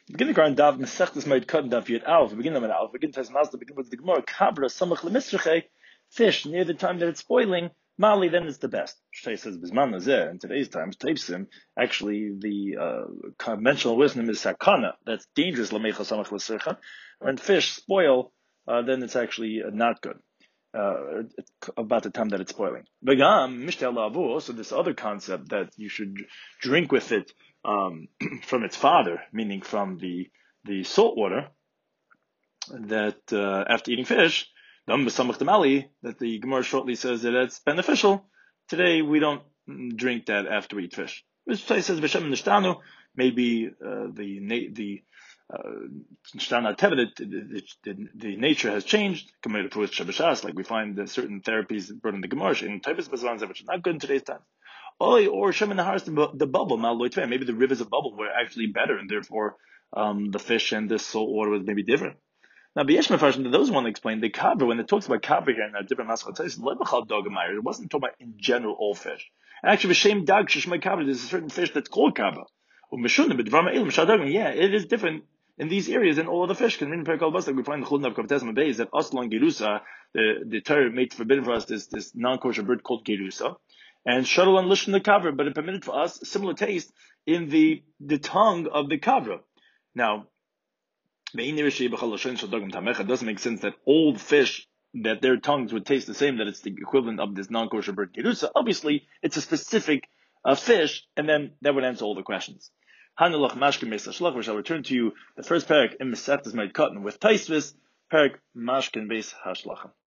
Begin the Quran Dav Mesechtes Moed Katan Dav Yud Alf. Begin them at Alf. Begin Tes Mazda. Begin with the Gemara. Kabra Samach Lemisrachei. Fish near the time that it's spoiling. Mali then is the best. Shtei says Bisman Nazeh. In today's times, Teipsim. Actually, the conventional wisdom is Sakana. That's dangerous. Lamecha Samach Lesircha. When fish spoil, then it's actually not good. About the time that it's spoiling. V'gam mishtel lavu. So this other concept that you should drink with it from its father, meaning from the salt water, that after eating fish, that the Gemara shortly says that it's beneficial. Today we don't drink that after we eat fish. Which says B'Shem Nishtanu, maybe the nature has changed. Like we find certain therapies brought in the Gemara in types of bazans which are not good in today's times. Or the bubble, maybe the rivers of bubble were actually better, and therefore the fish and the salt water was maybe different. Now, those want to explain the kabra. When it talks about kabra here in a different maskal, it wasn't talking about in general all fish. And actually, v'shem dag sheshmei kabra, there's a certain fish that's called kabra. Yeah, it is different in these areas than all other fish. Because in Perikal Bas, like we find the Chulun of Kavtes Mabay is that Aslan Gerusa, the Torah made forbidden for us this non-kosher bird called Gerusa, and Shadol and Lishon the kabra, but it permitted for us similar taste in the tongue of the kabra. Now, it doesn't make sense that all fish, that their tongues would taste the same, that it's the equivalent of this non-kosher bird Gerusa. Obviously, it's a specific fish, and then that would answer all the questions. Hanulach Mashkin Beis Hashlach, we shall return to you the first parak in Mesechtes Moed Katan with Taisvis, parak Mashkin Beis Hashlach.